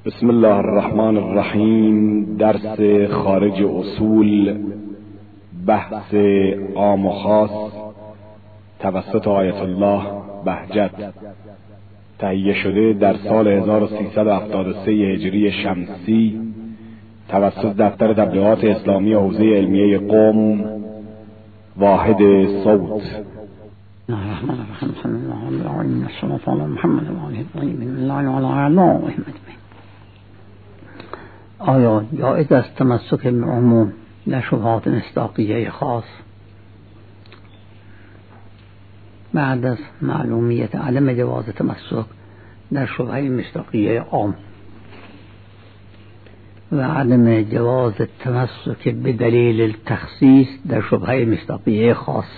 بسم الله الرحمن الرحیم. درس خارج اصول، بحث عام و خاص توسط آیت الله بهجت، تهیه شده در سال 1373 هجری شمسی توسط دفتر تبلیغات اسلامی حوزه علمیه قم، واحد صوت. الرحمن الرحیم. الصلاة علی محمد و آله الطیبین الله. آیا جایز است تمسک به عموم در شبهات مصداقیه خاص بعد از معلومیت عدم جواز تمسک در شبهه مصداقیه عام و عدم جواز تمسک به دلیل التخصیص در شبهه مصداقیه خاص؟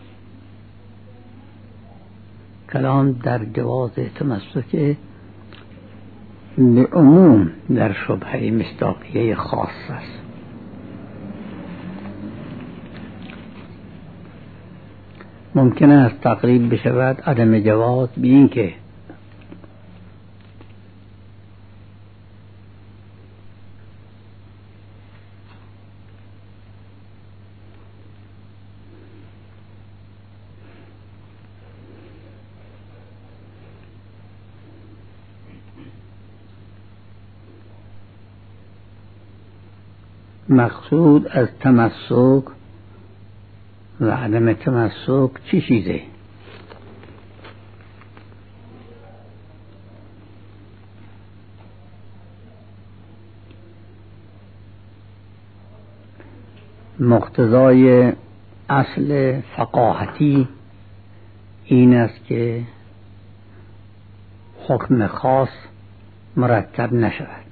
کلام در جواز تمسک به عموم در شبهه مصداقیه خاص است. ممکن است تقریب بشود عدم جواز به این که مقصود از تمسک و عدم تمسک چی چیزه؟ مقتضای اصل فقاهتی این است که حکم خاص مرتب نشود.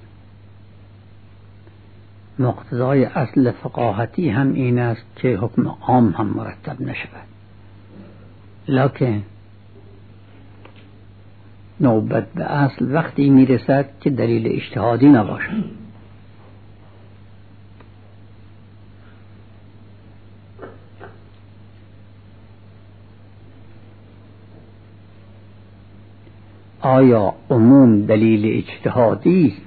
مقتضای اصل فقاهتی هم این است که حکم عام هم مرتب نشود، لکن نوبت به اصل وقتی میرسد که دلیل اجتهادی نباشد. آیا عموم دلیل اجتهادی است؟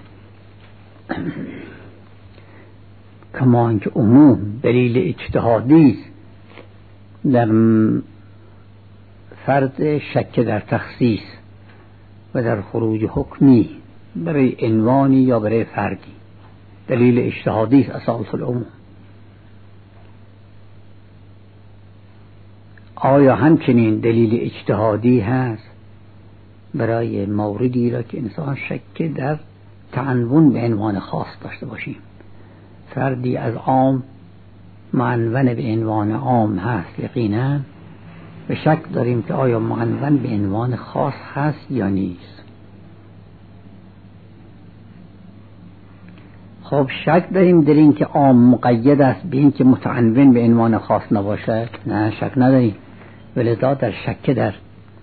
کما اینکه عموم دلیل اجتهادی است در فرض شک در تخصیص و در خروج حکمی برای عنوانی یا برای فردی، دلیل اجتهادی است اساس العموم. آیا همچنین دلیل اجتهادی هست برای موردی را که انسان شک در تعنون به عنوان خاص داشته باشیم؟ فردی از عام معنون به عنوان عام هست یقینا، به شک داریم که آیا معنون به عنوان خاص هست یا نیست. خب شک داریم در این که عام مقید است به این که متعنون به عنوان خاص نباشد؟ نه، شک نداریم. ولذا در شک در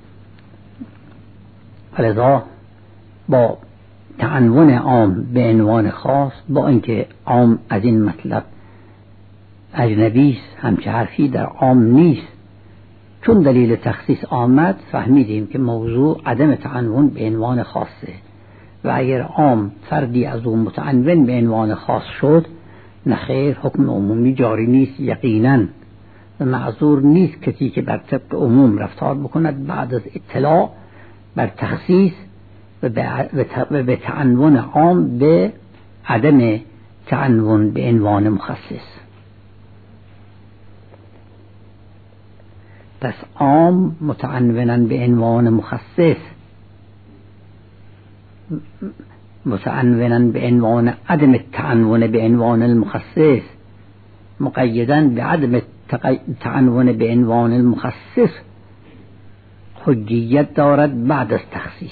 ولذا با تعنون عام به عنوان خاص، با اینکه عام از این مطلب اجنبی است، همچه حرفی در عام نیست، چون دلیل تخصیص آمد فهمیدیم که موضوع عدم تعنون به عنوان خاصه و اگر عام فردی از اون متعنون به عنوان خاص شد، نخیر، حکم عمومی جاری نیست یقینا و معذور نیست کسی که بر طبق عموم رفتار بکند بعد از اطلاع بر تخصیص و به تعنون عام به عدم تعنون به عنوان مخصص. پس عام متعنونا به عنوان مخصص، متعنونا به عنوان عدم التعنون به عنوان المخصص، مقیدا به عدم تعنون به عنوان المخصص، حجیت دارد بعد از تخصیص.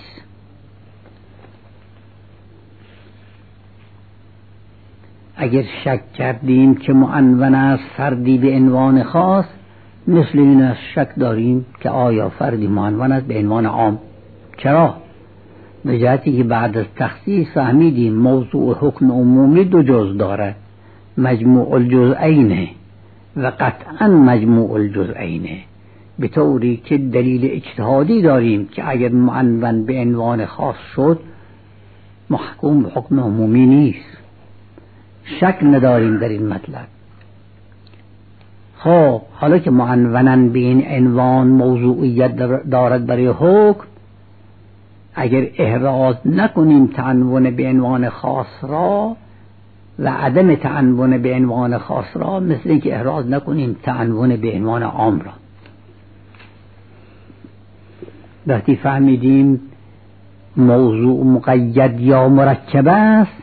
اگر شک کردیم که معنون است فردی به عنوان خاص، مثل این است شک داریم که آیا فردی معنون است به عنوان عام. چرا؟ به جهتی که بعد از تخصیص فهمیدیم موضوع حکم عمومی دو جز دارد، مجموع الجزئین و قطعا مجموع الجزئین، به طوری که دلیل اجتهادی داریم که اگر معنون به عنوان خاص شد محکوم به حکم عمومی نیست، شک نداریم در این مطلب. خب حالا که معنونن به این عنوان موضوعیت دارد برای حکم، اگر احراز نکنیم تعنون به عنوان خاص را و عدم تعنون به عنوان خاص را، مثل اینکه احراز نکنیم تعنون به عنوان عام را. وقتی فهمیدیم موضوع مقید یا مرکب است،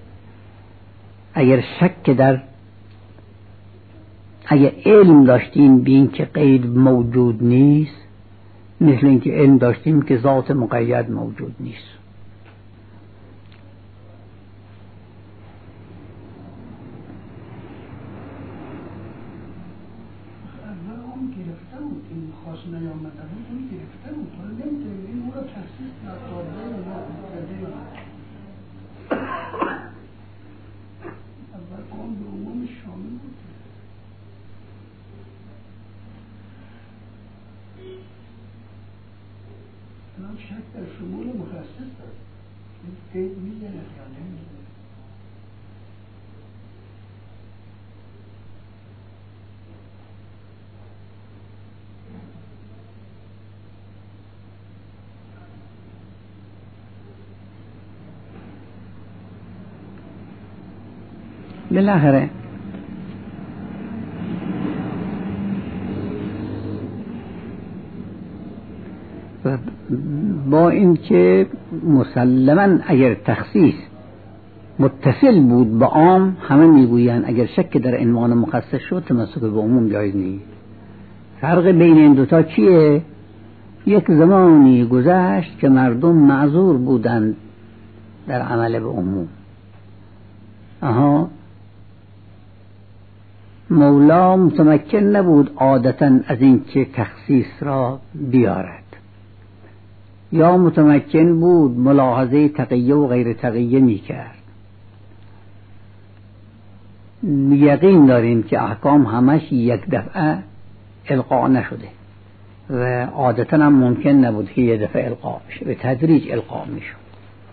اگر علم داشتیم به این که قید موجود نیست، مثل اینکه علم داشتیم که ذات مقید موجود نیست. شک در شمول مخصص دارد، این قید میزنه یا نمیزنه. بالاخره با اینکه مسلماً اگر تخصیص متصل بود با عام، همه میگویند اگر شک در عنوان مخصص شد تمسک به عموم جایز نیست. فرق بین این دوتا چیه؟ یک زمانی گذشت که مردم معذور بودند در عمل به عموم. مولا متمکن نبود عادتاً از این که تخصیص را بیارد، یا متمکن بود ملاحظه تقیه و غیر تقیه می کرد. یقین داریم که احکام همش یک دفعه القا نشده و عادتاً هم ممکن نبود که یک دفعه القا بشه، به تدریج القا می شد.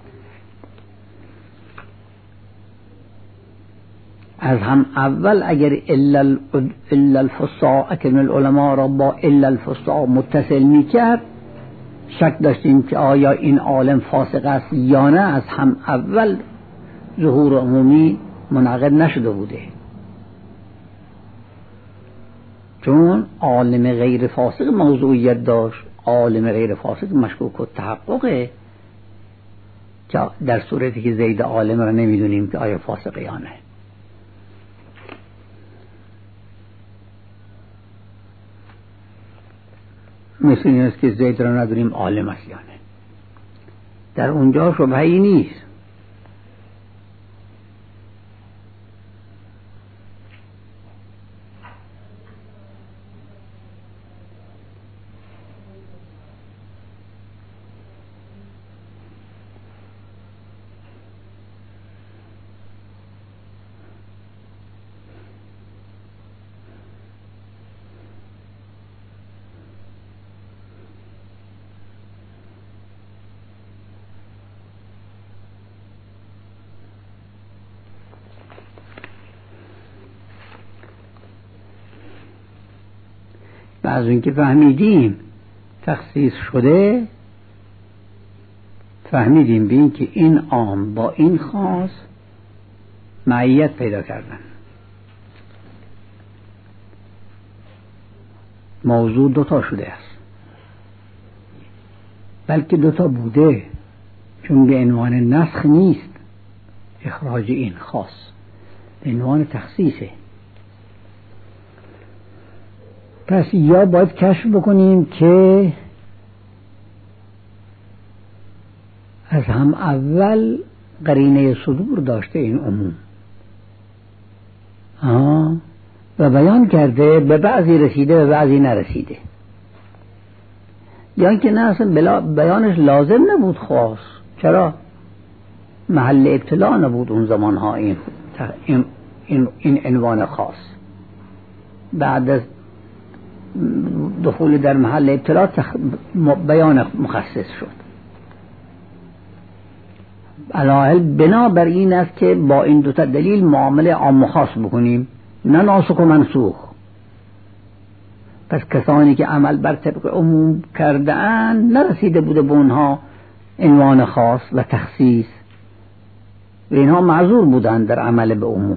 از هم اول اگر الا الفصاع اکرم العلماء را با الا الفصاع متصل می کرد، شک داشتیم که آیا این عالم فاسق است یا نه. از هم اول ظهور عمومی منعقد نشده بوده، چون عالم غیر فاسق موضوعیت داشت. عالم غیر فاسق مشکوک و تحققه، در صورتی که زید عالم را نمیدونیم که آیا فاسق یا نه. مثل این است که زید را ندونیم عالم است یا نه. در اونجا شبهه‌ای نیست. و از اینکه فهمیدیم تخصیص شده، فهمیدیم به این که این عام با این خاص معیت پیدا کردن. موضوع دوتا شده است، بلکه دوتا بوده، چون به عنوان نسخ نیست اخراج این خاص، به عنوان تخصیصه. پس یا باید کشف بکنیم که از هم اول قرینه صدور داشته این عموم و بیان کرده، به بعضی رسیده به بعضی نرسیده، یا اینکه نه اصلا بیانش لازم نبود خاص. چرا؟ محل ابتلا نبود اون زمانها این عنوان خاص. بعد از دخول در محل ابتلا بیان مخصص شد. علایل بنا بر این است که با این دوتا دلیل معامله عام و خاص بکنیم، نه ناسخ و منسوخ. پس کسانی که عمل بر طبق عموم کرده اند نرسیده بوده به اونها عنوان خاص و تخصیص و اینها معذور بودند در عمل به عموم.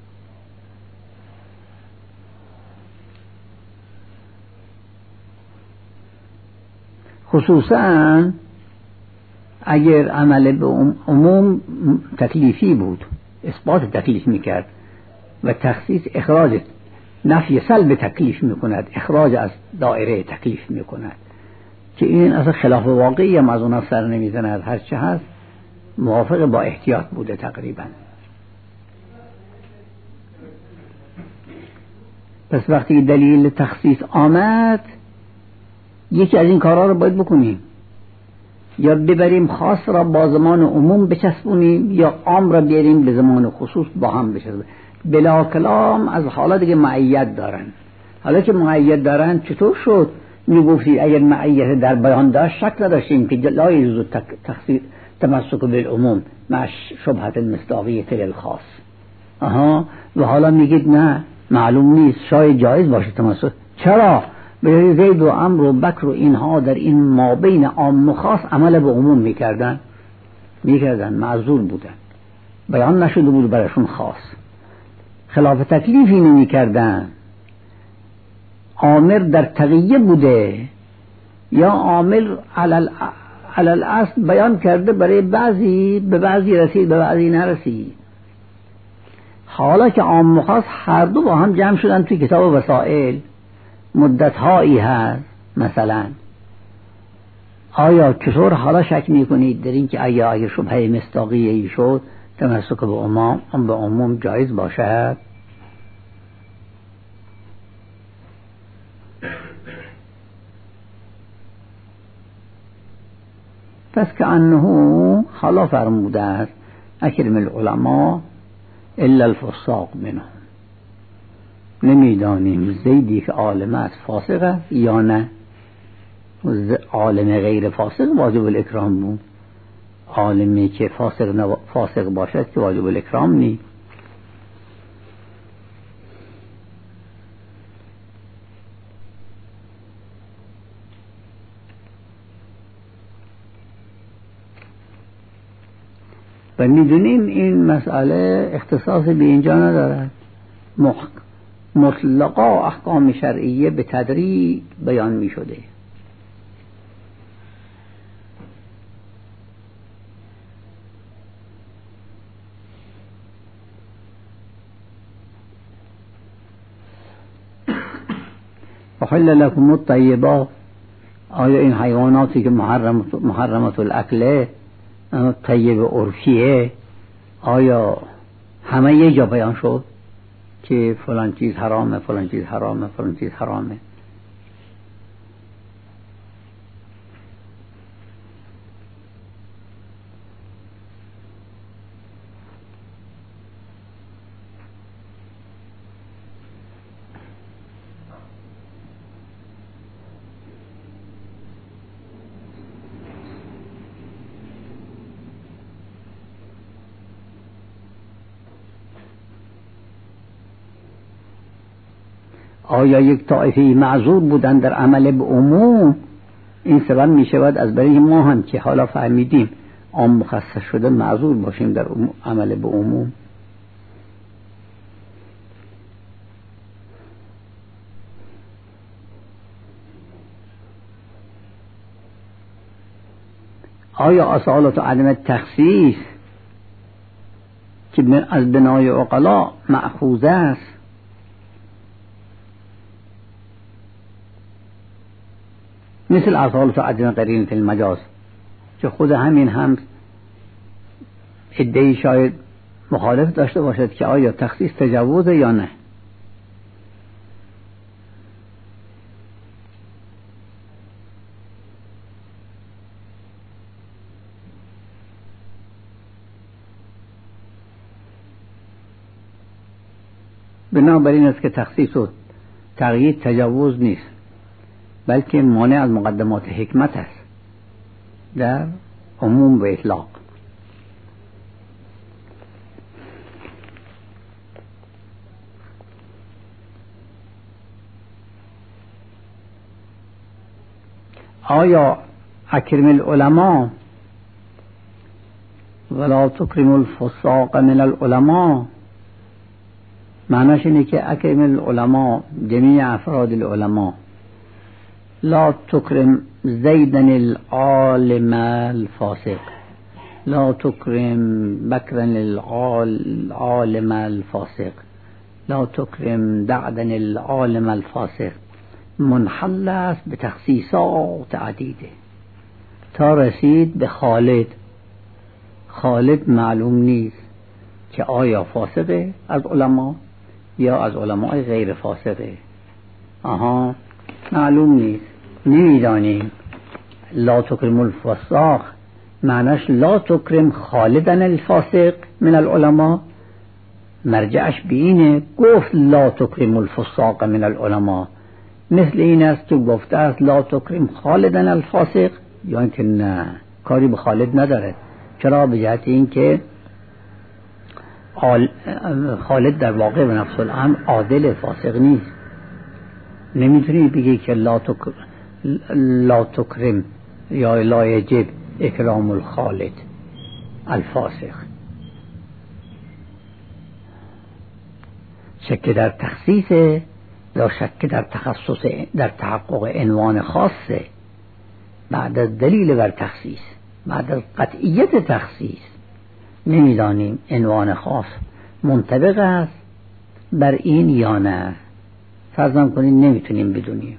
خصوصا اگر عمل به عموم تکلیفی بود، اثبات تکلیف میکرد و تخصیص اخراج، نفی سلب تکلیف میکند، اخراج از دائره تکلیف میکند که این اصلا خلاف واقعی هم از اون سر نمیزند. هر چه هست موافق با احتیاط بوده تقریبا. پس وقتی دلیل تخصیص آمد یکی از این کارها رو باید بکنیم، یا ببریم خاص را با زمان عموم بچسبونیم یا عام را بیاریم به زمان خصوص با هم بچسبونیم. بلا کلام از حالات که معیت دارن. حالا که معیت دارن چطور شد میگفتی اگر معیت در بیان داشت شک نداشتیم که لا یجوز تخصیص تمسک بالعموم مع شبهه المصداقیه للخاص. و حالا میگید نه معلوم نیست، شاید جایز باشه تمسک. چرا؟ به زید و عمرو و بکر و اینها در این مابین عام و خاص عمل به عموم میکردن، معذور بودن، بیان نشده بود براشون خاص، خلاف تکلیفی نمیکردن. عامل در تقیه بوده یا عامل علل اصل بیان کرده، برای بعضی به بعضی رسید به بعضی نرسید. حالا که عام و خاص هر دو با هم جمع شدن توی کتاب وسائل مدت هایی هست مثلا، آیا چطور حالا شک میکنید در این که اگر شبهه مصداقیه شد تمسک به عموم جایز باشد؟ پس که انه حالا فرموده است اکرم العلماء الا الفساق منهم، نمیدانیم زیدی که عالم است فاسقه یا نه. عالم غیر فاسق واجب الاکرام بود، عالمی که فاسق باشد که واجب الاکرام نی. و میدونیم این مسئله اختصاص به اینجا ندارد، مطلقا احکام شرعیه به تدریج بیان می شده. وحل لكم الطیبات، آیا این حیواناتی که محرمت الاکله، طیب عرفیه، آیا همه یه جا بیان شد که فلان چیز حرامه، فلان چیز حرامه، فلان چیز حرامه؟ آیا یک طائفه معذور بودن در عمل به عموم؟ این سبب می شود از برای ما هم که حالا فهمیدیم عام مخصص شده معذور باشیم در عمل به عموم. آیا اصالت عدم تخصیص که از بنای عقلا مأخوذ است مثل اصالت عدم قرینة المجاز که خود همین هم ادعی شاید مخالف داشته باشد که آیا تخصیص تجاوزه یا نه؟ بنابراین است که تخصیص و تقیید تجاوز نیست، بلکه مانع از مقدمات حکمت است در عموم و اطلاق. آیا اکرم العلماء ولا تکرم الفساق من العلماء معناش اینه که اکرم العلماء جمیع افراد العلماء، لا تکرم زیدا العالم الفاسق، لا تکرم بکرا العالم الفاسق، لا تکرم دعدا العالم الفاسق. منحل است به تخصیصات عدیده تا رسید به خالد. خالد معلوم نیست که آیا فاسقه از علما یا از علماء غیر فاسقه. معلوم نیست، نمیدانیم. لا تکرم الفساق معناش لا تکرم خالدا الفاسق من العلماء، مرجعش بینه گفت لا تکرم الفساق من العلماء. مثل این است که گفته است لا تکرم خالدا الفاسق، یا اینکه نه، کاری به خالد نداره. چرا؟ به جهت این که خالد در واقع به نفس الامر عادل فاسق نیست. نمیتونی بگی که لا تکرم یا لا یجب اکرام الخالد الفاسق. شک در تخصیص یا شک در تخصص، در تحقق عنوان خاصه بعد از دلیل بر تخصیص، بعد از قطعیت تخصیص نمیدانیم عنوان خاص منطبق است بر این یا نه. فرضاً کنید نمیتونیم بدونیم.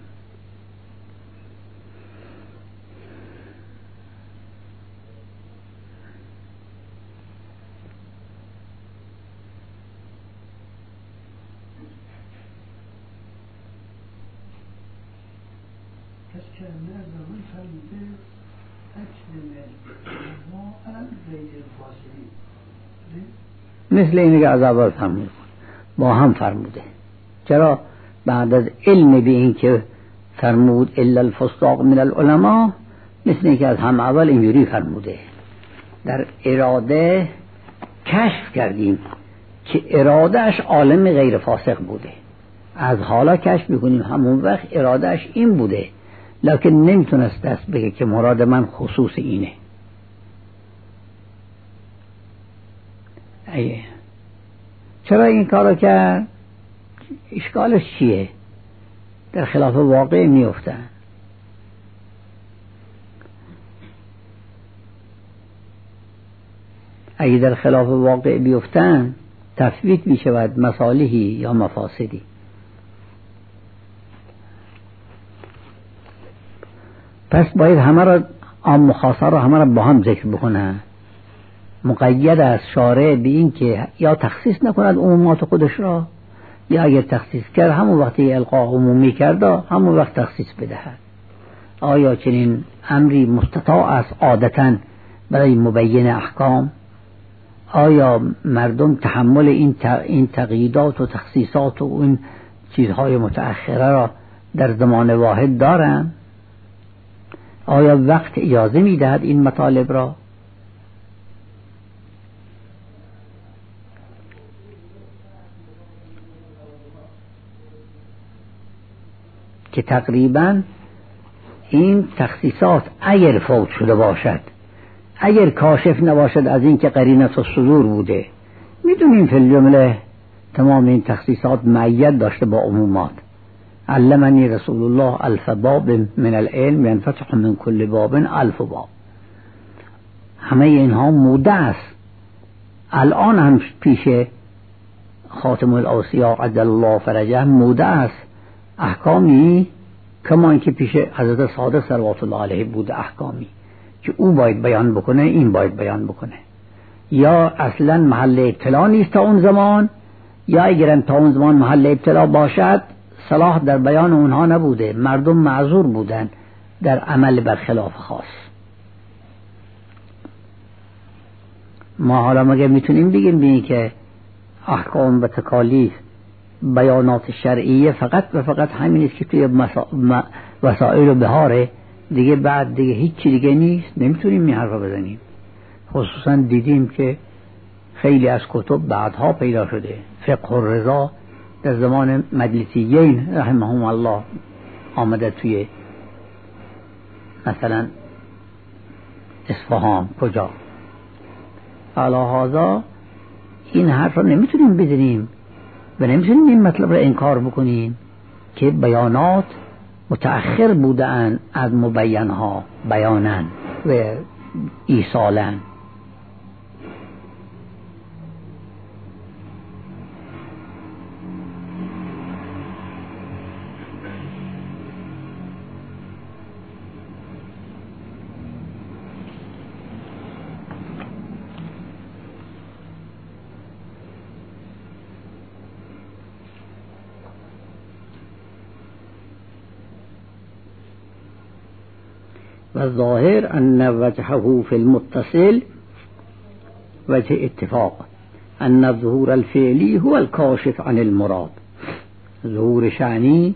مثل اینه که از اول فرمود با هم فرموده. چرا؟ بعد از علم به این که فرمود الا الفساق من العلماء، مثل اینه که از هم اول اینجوری فرموده. در اراده کشف کردیم که ارادهش عالم غیر فاسق بوده. از حالا کشف میکنیم همون وقت ارادهش این بوده، لکن نمیتونست دست بگه که مراد من خصوص اینه. چرا این کارو کرد؟ اشکالش چیه؟ در خلاف واقع میفتن. اگه در خلاف واقع بیفتن تفویت می شود مصالحی یا مفاسدی. پس باید همه را عام و خاصه را همه را با هم ذکر بکنه. مقید است شارع به این که یا تخصیص نکند عمومات خودش را، یا اگر تخصیص کرد همون وقتی القا عمومی کرد همون وقت تخصیص بدهد. آیا چنین امری مستطاع است عادتاً برای مبین احکام؟ آیا مردم تحمل این تقییدات و تخصیصات و این چیزهای متأخره را در زمان واحد دارند؟ آیا وقت اجازه میدهد این مطالب را؟ که تقریبا این تخصیصات اگر فوت شده باشد، اگر کاشف نباشد از این که قرینه الصدور بوده، میدونیم فی الجمله تمام این تخصیصات معید داشته با عمومات. علمنی رسول الله الف باب من العلم ینفتح من کل باب الف باب. همه اینها موده است. الان هم پیش خاتم الاوصیاء عجل الله فرجه موده است احکامی، کما اینکه پیش حضرت صادق صلوات الله علیه بوده احکامی که او باید بیان بکنه، این باید بیان بکنه. یا اصلا محل ابتلا نیست تا اون زمان، یا اگرم تا اون زمان محل ابتلا باشد صلاح در بیان اونها نبوده، مردم معذور بودن در عمل برخلاف خاص. ما حالا مگه میتونیم بگیم که احکام و تکالیف بیانات شرعیه فقط و فقط همین است که توی وسائل و بهاره دیگه، بعد دیگه هیچ چی دیگه نیست؟ نمیتونیم این حرف رو بزنیم. خصوصا دیدیم که خیلی از کتب بعدها پیدا شده. فقه الرضا در زمان مجلسیین رحمهم الله آمده توی مثلا اصفهان کجا. علاوه این حرف را نمیتونیم بزنیم و نمیتونیم این مطلب را انکار بکنیم که بیانات متأخر بودن از مبینها بیانن و ایصالن. والظاهر أن وجهه في المتصل وجه اتفاق أن الظهور الفعلي هو الكاشف عن المراد. ظهور شأنی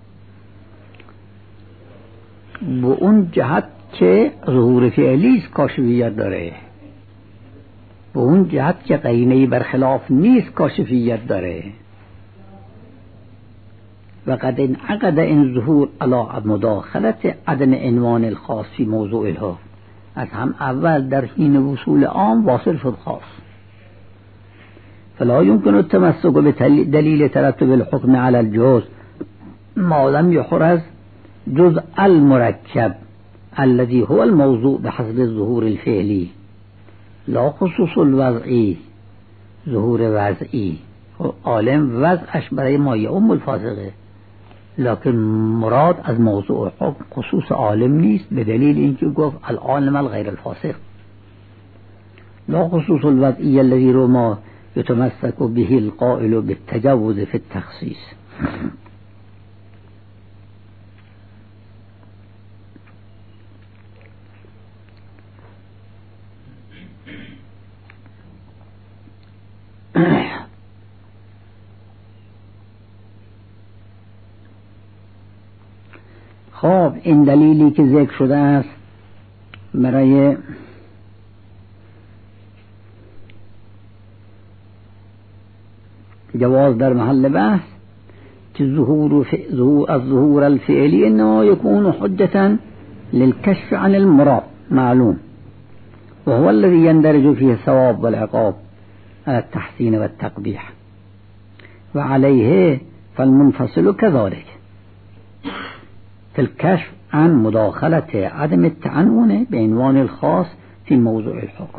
به اون جهت که ظهور فعلی کاشفیت داره، به اون جهت که قرینه برخلاف نیست کاشفیت داره. وقد انعقد این ظهور علی مداخلت عدم عنوان الخاص فی موضوع الحکم. از هم اول در حین وصول عام واصل شد خاص. فلا يمكن التمسك بدليل ترتب الحكم على الجزء ما لم يحرز جزء المركب الذي هو الموضوع بحسب الظهور الفعلي لا خصوص الوضعي. ظهور وضعی عالم وضعش برای ما یعم الفاسقه، لكن مراد از موضوع حکم خصوص عالم نیست، به دلیل اینکه گفت العالم الغیر الفاسق. لا خصوص الوضعی الذي رما يتمسك به القائل بالتجوز في التخصيص. خب این دلیلی که ذکر شده است برای جواز در محل بحث که الظهور الفعلی انما يكون حجة للكشف عن المراد معلوم وهو الذي يندرج فيه الثواب والعقاب على التحسين والتقبيح وعليه فالمنفصل كذلك في الكشف عن مداخلة عدم التعنون بعنوان الخاص في موضوع الحكم،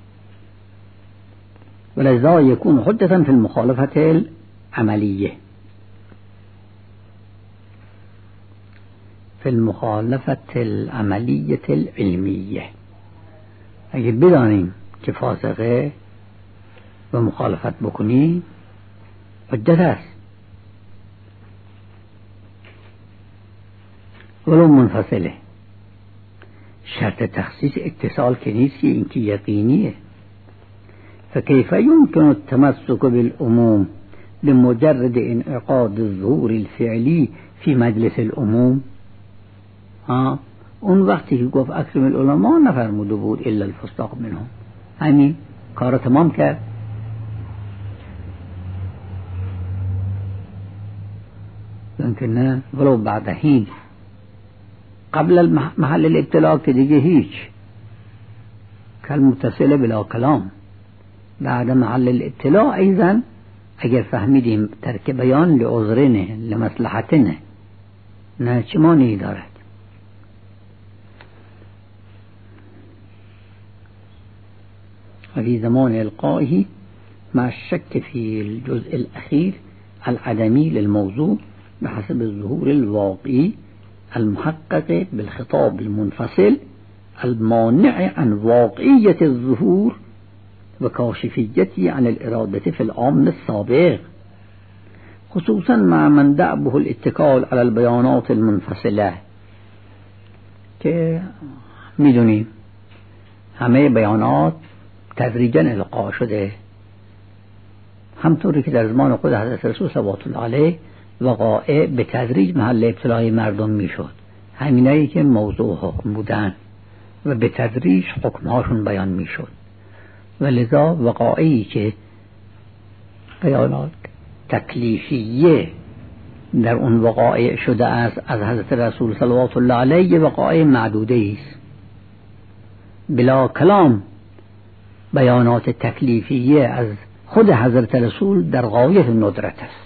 ولذا يكون حجة في المخالفة العملية. في المخالفة العملية العلمية اگه بدانیم که فاسقه و مخالفت بکنیم حجت است، ولو منفصله. شرط تخصیص اتصال که نیست، این که یقینیه. فكيف يمكن التمسك بالعموم بمجرد انعقاد الظهور الفعلي في مجلس العموم؟ اون وقتی که گفت اکرم العلماء نفرموده بود الا الفساق منهم، همین کار تمام کرد. لكن نه، ولو بعد حين قبل محل الابتلاء که دیگه هیچ کالمتصل بلا کلام. بعد محل الابتلاء ایضا اگر فهمیدیم ترک بیان لعذرنه لمصلحتنه نه چه مانعی دارد. وفي زمان إلقائه مع الشك في الجزء الأخير العدمي للموضوع بحسب الظهور الواقعي المحقق بالخطاب المنفصل المانع عن واقعية الظهور وكاشفيته عن الإرادة في العام السابق، خصوصا مع من دأبه الاتكال على البيانات المنفصلة که میدونیم همه بیانات تدریجا القا شده، همطوری که در زمان خود حضرت رسول صلوات الله علیه وقایع به تدریج محل ابتلای مردم میشد، همینایی که موضوع حکم بودن و به تدریج حکمهاشون بیان میشد. و لذا وقایعی که بیانات تکلیفیه در اون وقایع شده است از حضرت رسول صلوات الله علیه وقایع معدوده است، بلا کلام بیانات تکلیفیه از خود حضرت رسول در غایت ندرت است.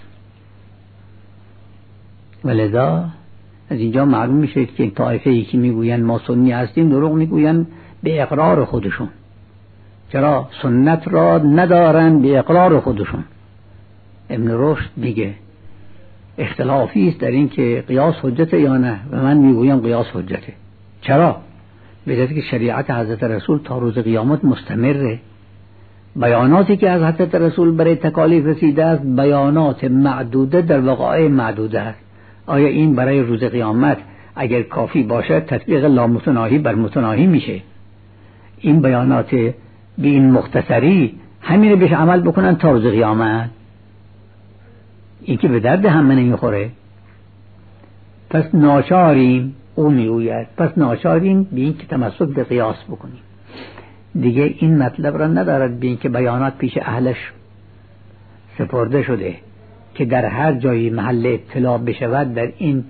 ولذا از اینجا معلوم میشه که طایفه‌ای که میگوین ما سنی هستیم دروغ میگوین به اقرار خودشون. چرا؟ سنت را ندارن به اقرار خودشون. ابن رشد میگه اختلافی است در این که قیاس حجته یا نه و من میگویم قیاس حجته. چرا؟ به دلیل که شریعت حضرت رسول تا روز قیامت مستمره. بیاناتی که از حضرت رسول برای تکالیف رسیده است بیانات معدوده در وقایع معدوده است. آیا این برای روز قیامت اگر کافی باشد تطبیق لامتناهی بر متناهی میشه؟ این بیانات به این مختصری همین بهش عمل بکنن تا روز قیامت؟ این که به درد همه نمیخوره. پس ناچاریم، او میگوید پس ناچاریم به این که تمسک به قیاس بکنیم. دیگه این مطلب را ندارد به این که بیانات پیش اهلش سپرده شده که در هر جایی محل اطلاع بشود. در این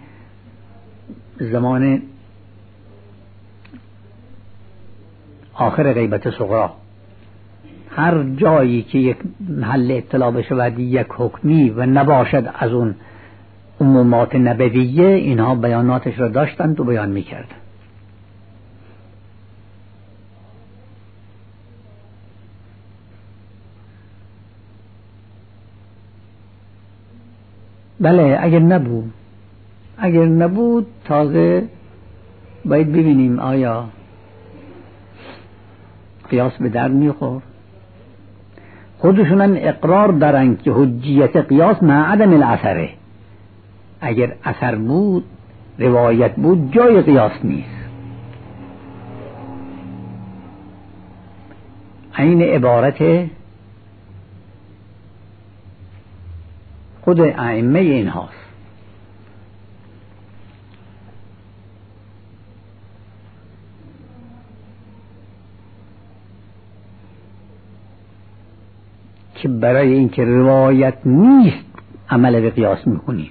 زمان آخر غیبت صغرا هر جایی که یک محل اطلاع بشود یک حکمی و نباشد از اون عمومات نبویه، اینها بیاناتش را داشتند و بیان میکردند. بله اگر نبود تازه باید ببینیم آیا قیاس به درد میخور. خودشون اقرار دارن که حجیت قیاس مع عدم الاثره. اگر اثر بود روایت بود جای قیاس نیست. این عبارت خود ائمه این هاست. که برای اینکه روایت نیست عمل به قیاس میکنیم.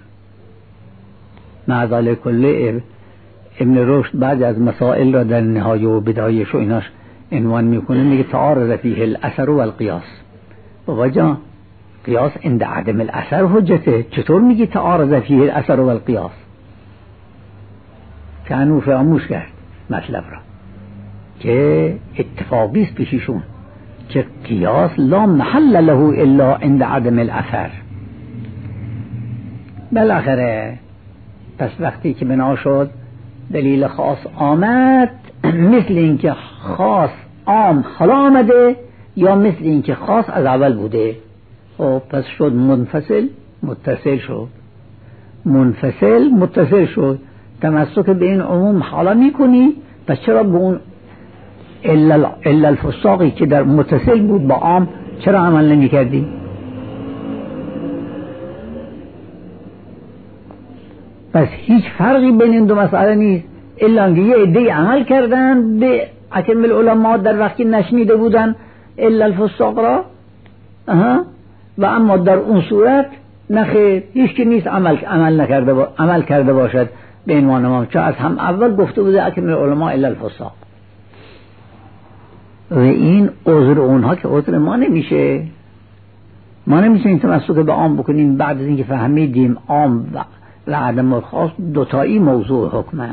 معذال کله ابن رشد بعد از مسائل را در نهایه و بدایش و ایناش عنوان میکنه، میگه تعارض فیه الاثر و القیاس. بابا جان قیاس عند عدم الاثر حجته، چطور میگی تعارض فیه الاثر و القیاس؟ کانو فراموش کرد مطلب را که اتفاقی است پیششون که قیاس لا محل له الا عند عدم الاثر. بالاخره پس وقتی که بنا شد دلیل خاص آمد، مثل اینکه خاص عام حالا آمده یا مثل اینکه خاص از اول بوده. خب پس شد منفصل متصل شد، منفصل متصل شد. تمسک به این عموم حالا میکنی، پس چرا به اون الا الفساقی که در متصل بود با عام چرا عمل نمی کردی؟ پس هیچ فرقی بین این دو مسئله نیست، الا اینکه یه عده عمل کردن به اتم العلماء در وقتی نشنیده بودن الا الفساق را و اما در اون صورت نخیر، هیچ که نیست عمل کرده باشد به عنوان امام، چون از هم اول گفته بوده اتم العلماء الا الفساق. و این عذر اونها که عذر ما نمیشه. ما نمیتونیم تمسک به عام بکنیم بعد از اینکه فهمیدیم عام و عدم الخاص دوتایی موضوع حکمه.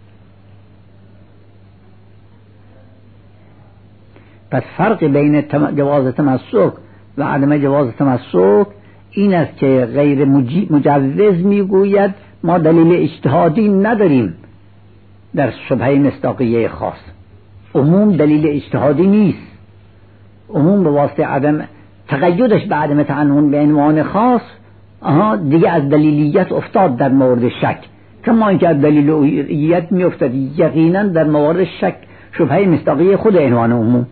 پس فرق بین جواز تمسک و عدم جواز تمسک این است که غیر مجوز میگوید ما دلیل اجتهادی نداریم در شبهه مصداقیه خاص. عموم دلیل اجتهادی نیست. عموم به واسطه عدم تقیدش به عدم تعنون به عنوان خاص دیگه از دلیلیت افتاد در مورد شک، کما اینکه از دلیلیت می افتاد یقینا در مورد شک شبهه مصداقیه خود عنوان عموم.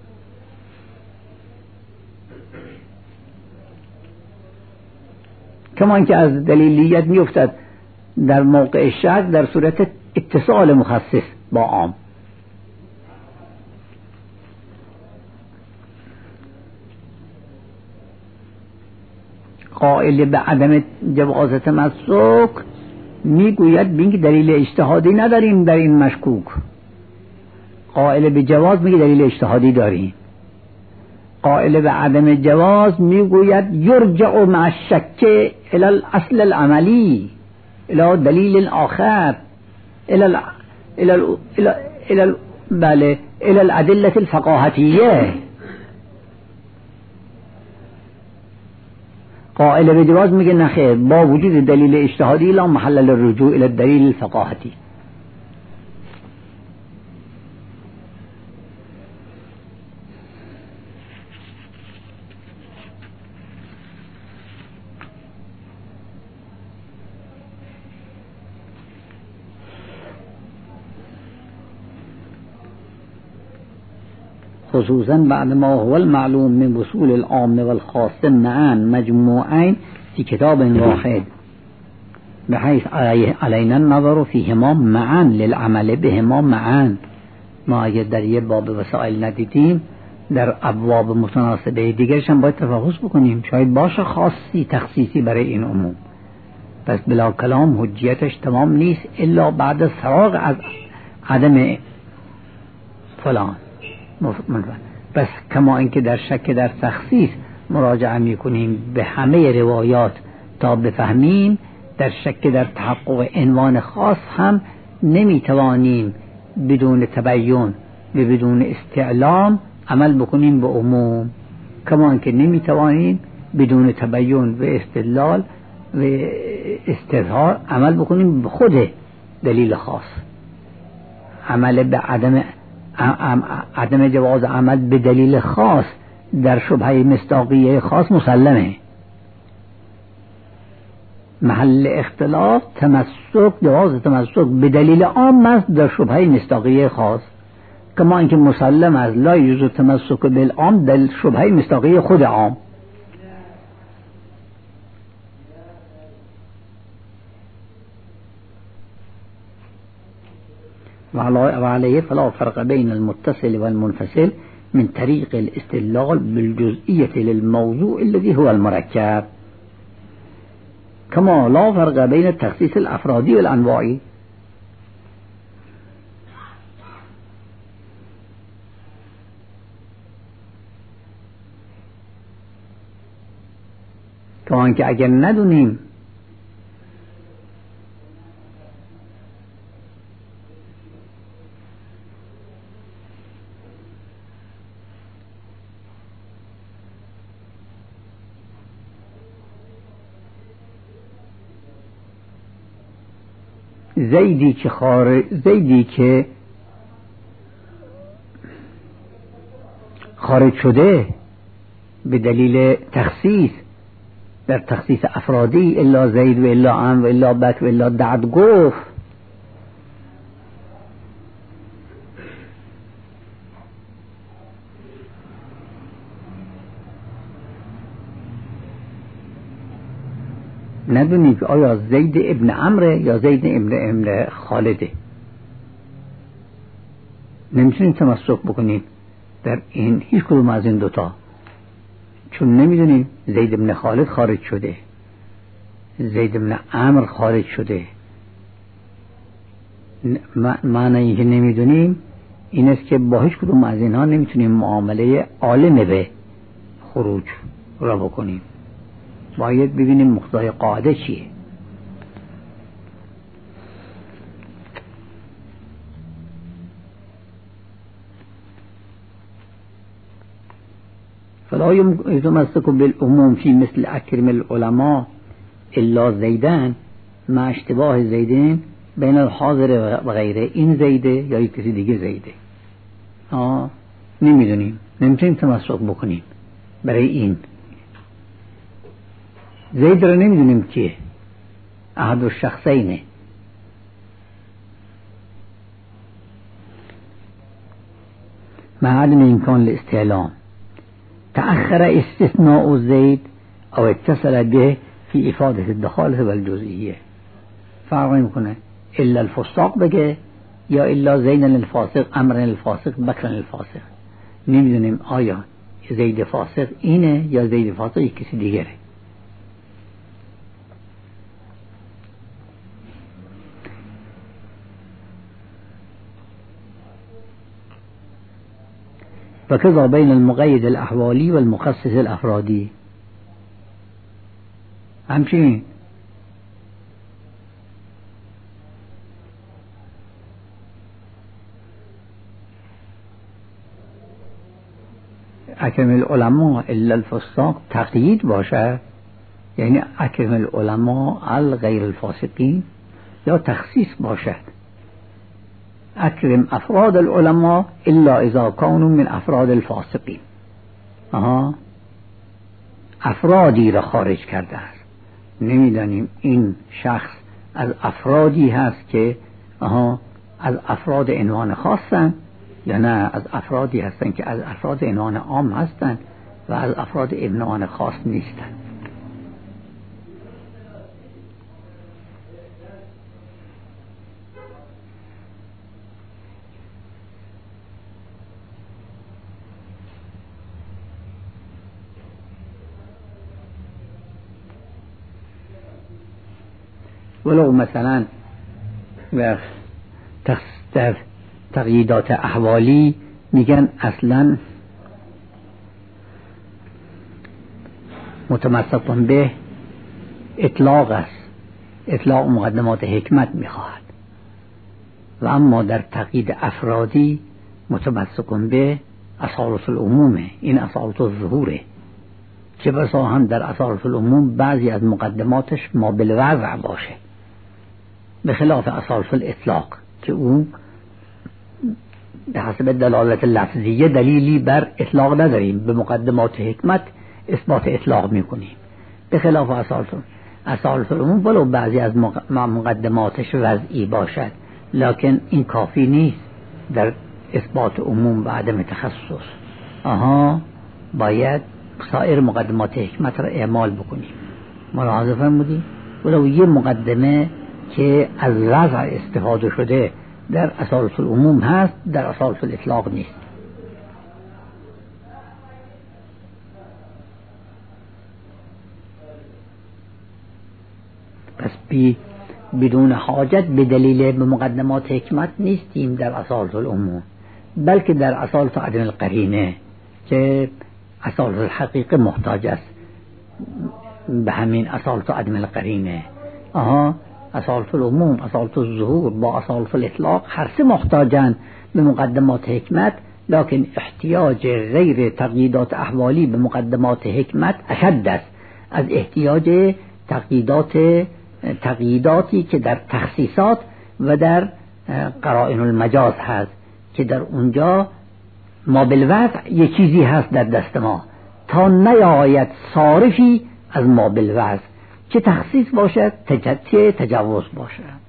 کما اینکه از دلیلیت می افتاد در موقع شک در صورت اتصال مخصص با عام. قائل به عدم جواز تمسک میگوید بینک دلیل اجتهادی نداریم در این مشکوک. قائل به جواز میگه دلیل اجتهادی داریم. قائل به عدم جواز میگوید یرجع مع الشک الى الاصل العملی الى دلیل آخر الى الادله الفقاهتیه. قائل به جواز میگه نخیر، با وجود دلیل اجتهادی لا محل للرجوع الى الدلیل الفقاهتی. خصوصا بعد ما هو المعلوم من وصول العام والخاص معا مجموعين في كتاب واحد بحيث علينا النظر فيهما معا للعمل بهما معا. ما اگر در یه باب وسائل ندیدیم در ابواب متناسبه دیگرش هم باید تفحص بکنیم، شاید باشه خاصی تخصیصی برای این عموم. پس بلا کلام حجیتش تمام نیست الا بعد فراغ از عدم فلان. بس کما اینکه در شک در تخصیص مراجعه میکنیم به همه روایات تا بفهمیم، در شک در تحقق عنوان خاص هم نمیتوانیم بدون تبیین و بدون استعلام عمل بکنیم به عموم، کما اینکه نمیتوانیم بدون تبیین و استدلال و استظهار عمل بکنیم به خود دلیل خاص. عمل به عدم جواز عمل به دلیل خاص در شبهه مصداقیه خاص مسلمه. محل اختلاف تمسک، جواز تمسک به دلیل عام است در شبهه مصداقیه خاص، کما اینکه مسلم است لا یجوز تمسک بالعام در شبهه مصداقیه خود عام. وعليه فلا فرق بين المتصل والمنفصل من طريق الاستدلال بالجزئية للموضوع الذي هو المركب، كما لا فرق بين التخصيص الأفرادي والأنواعي. كمان که اگر ندونیم زیدی که خارج شده به دلیل تخصیص در تخصیص افرادی الا زید و الا عم و الا بک و الا دعد گفت، ندونیم که آیا زید ابن عمره یا زید ابن خالده. نمیتونیم تمسک بکنیم در این هیچ کدوم از این دوتا، چون نمیدونیم زید ابن خالد خارج شده، زید ابن عمر خارج شده. معنی که نمیدونیم این است که با هیچ کدوم از اینها نمیتونیم معامله عالم به خروج را بکنیم. باید ببینیم مقتضای قاعده چیه. فلا يتمسك بالعموم في مثل اکرم العلماء الا زیدن مع اشتباه زیدین بین الحاضر و غیره. این زیده یا کسی دیگه زیده، نمیتونیم تمسک بکنیم برای این. زید را نمیدونیم که احد الشخصینه. مع عدم امکان الاستعلام تأخر استثناء زید او اتصل به فی افاده الدخاله و الجزئیه. فرق نمیکنه الا الفساق بگه یا الا زین الفاسق، امر الفاسق، بکر الفاسق. نمیدونیم آیا زید فاسق اینه یا زید فاسق کسی دیگره. فكذا بين المقيد الأحوالي والمخصص الأفرادي. همچنین اکرم العلماء الا الفساق تقیید باشه، یعنی اکرم العلماء الغیر الفاسقین، یا تخصیص باشد اکرم افراد العلماء الا اذا كانوا من افراد الفاسقین. افرادی را خارج کرده است، نمیدانیم این شخص از افرادی هست که از افراد عنوان خاصن یا نه از افرادی هستند که از افراد عنوان عام هستند و از افراد عنوان خاص نیستند. ولو مثلا در تقییدات احوالی میگن اصلا متمسکن به اطلاق است، اطلاق مقدمات حکمت میخواهد، و اما در تقیید افرادی متمسکن به اصالت العمومه، این اصالت الظهوره، چه بسا هم در اصالت العموم بعضی از مقدماتش ما بالوضع باشه، به خلاف اصالت الاطلاق که اون به حسب دلالت لفظیه دلیلی بر اطلاق نداریم، به مقدمات حکمت اثبات اطلاق میکنیم، به خلاف اصالت العموم ولو بعضی از مقدماتش وضعی باشد لکن این کافی نیست در اثبات عموم و عدم تخصص. باید سایر مقدمات حکمت را اعمال بکنیم. ملاحظه فرمودید؟ ولو یه مقدمه که از وضع استفاده شده در اصالت العموم هست، در اصالت الاطلاق نیست. پس بدون حاجت به دلیل به مقدمات حکمت نیستیم در اصالت العموم، بلکه در اصالت عدم القرینه که اصالت الحقیقه محتاج است به همین اصالت عدم القرینه. اصالت العموم، اصالت الظهور با اصالت الاطلاق هر سه محتاجن به مقدمات حکمت، لکن احتیاج غیر تقییدات احوالی به مقدمات حکمت اشد است از احتیاج تقییداتی که در تخصیصات و در قرائن المجاز هست که در اونجا ما بالوضع یک چیزی هست در دست ما تا نیاید صارفی از ما بالوضع، چه تخصیص باشد چه تجاوز باشد.